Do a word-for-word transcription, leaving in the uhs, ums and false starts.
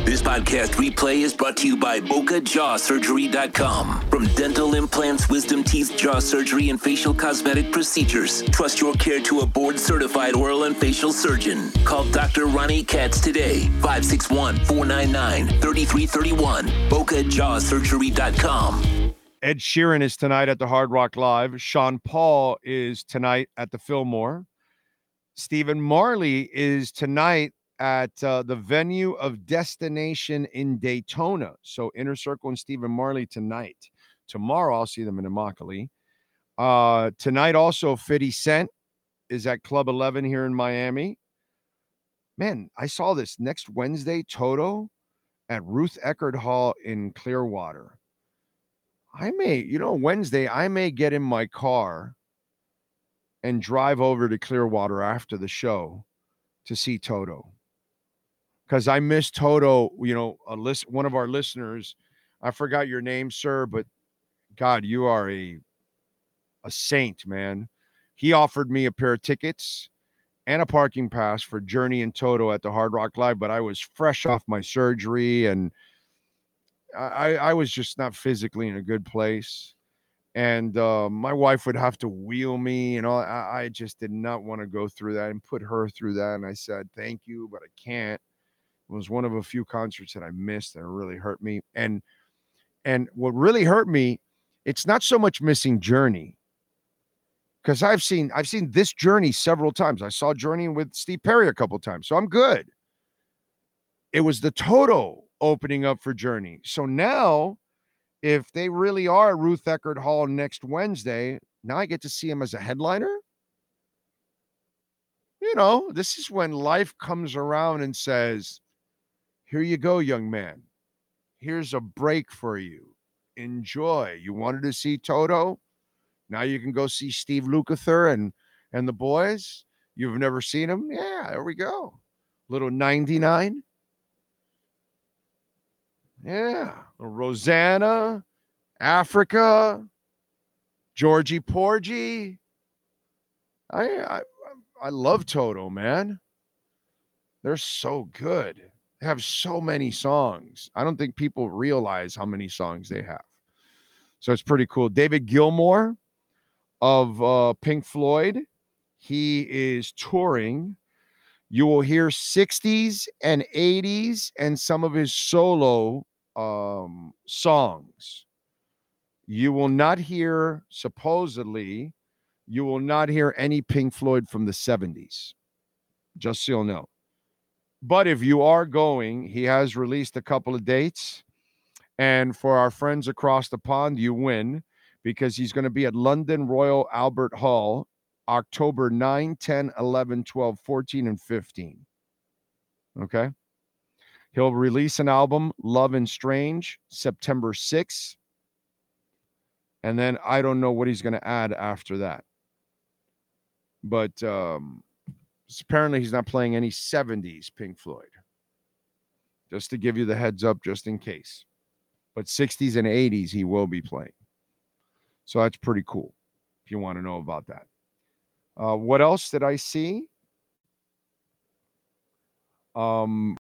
This podcast replay is brought to you by Boca Jaw Surgery dot com. From dental implants, wisdom teeth, jaw surgery, and facial cosmetic procedures, trust your care to a board-certified oral and facial surgeon. Call Doctor Ronnie Katz today, five six one, four nine nine, three three three one, Boca Jaw Surgery dot com. Ed Sheeran is tonight at the Hard Rock Live. Sean Paul is tonight at the Fillmore. Stephen Marley is tonight at uh, the Venue of Destination in Daytona. So Inner Circle and Stephen Marley tonight. Tomorrow I'll see them in Immokalee. Uh, tonight also fifty Cent is at Club eleven here in Miami. Man, I saw this. Next Wednesday, Toto at Ruth Eckerd Hall in Clearwater. I may, you know, Wednesday, I may get in my car and drive over to Clearwater after the show to see Toto. Because I miss Toto, you know, a list, one of our listeners, I forgot your name, sir, but God, you are a, a saint, man. He offered me a pair of tickets and a parking pass for Journey and Toto at the Hard Rock Live, but I was fresh off my surgery and I, I was just not physically in a good place. And uh, my wife would have to wheel me and all. I, I just did not want to go through that and put her through that. And I said, thank you, but I can't. It was one of a few concerts that I missed that really hurt me. And and what really hurt me, it's not so much missing Journey. Because I've seen I've seen this Journey several times. I saw Journey with Steve Perry a couple times, so I'm good. It was the Toto opening up for Journey. So now, if they really are at Ruth Eckerd Hall next Wednesday, now I get to see him as a headliner. You know, this is when life comes around and says, here you go, young man. Here's a break for you. Enjoy. You wanted to see Toto? Now you can go see Steve Lukather and, and the boys. You've never seen them? Yeah, there we go. Little ninety-nine. Yeah. Rosanna, Africa, Georgie Porgy. I, I I love Toto, man. They're so good. They have so many songs. I don't think people realize how many songs they have. So it's pretty cool. David Gilmour of uh, Pink Floyd, he is touring. You will hear sixties and eighties and some of his solo um, songs. You will not hear, supposedly, you will not hear any Pink Floyd from the seventies. Just so you'll know. But if you are going, he has released a couple of dates. And for our friends across the pond, you win because he's going to be at London Royal Albert Hall October ninth, tenth, eleventh, twelfth, fourteenth, and fifteenth. Okay? He'll release an album, Love and Strange, September sixth. And then I don't know what he's going to add after that. But um, apparently he's not playing any seventies Pink Floyd. Just to give you the heads up, just in case. But sixties and eighties he will be playing. So that's pretty cool if you want to know about that. Uh, what else did I see? Um,